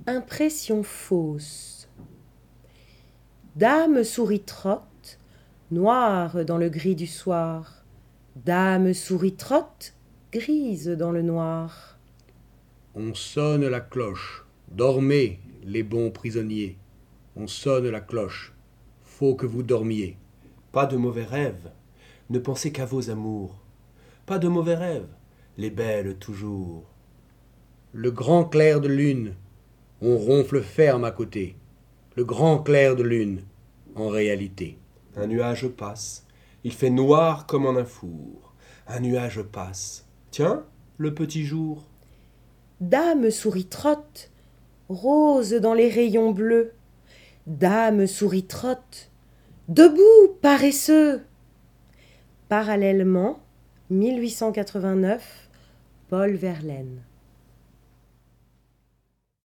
Impression fausse. Dame souris trotte, noire dans le gris du soir. Dame souris trotte, grise dans le noir. On sonne la cloche. Dormez, les bons prisonniers. On sonne la cloche. Faut que vous dormiez. Pas de mauvais rêves, ne pensez qu'à vos amours. Pas de mauvais rêves, les belles toujours. Le grand clair de lune, on ronfle ferme à côté. Le grand clair de lune, en réalité. Un nuage passe, il fait noir comme en un four. Un nuage passe, tiens, le petit jour. Dame souris trotte, rose dans les rayons bleus. Dame souris trotte, debout, paresseux. Parallèlement, 1889, Paul Verlaine.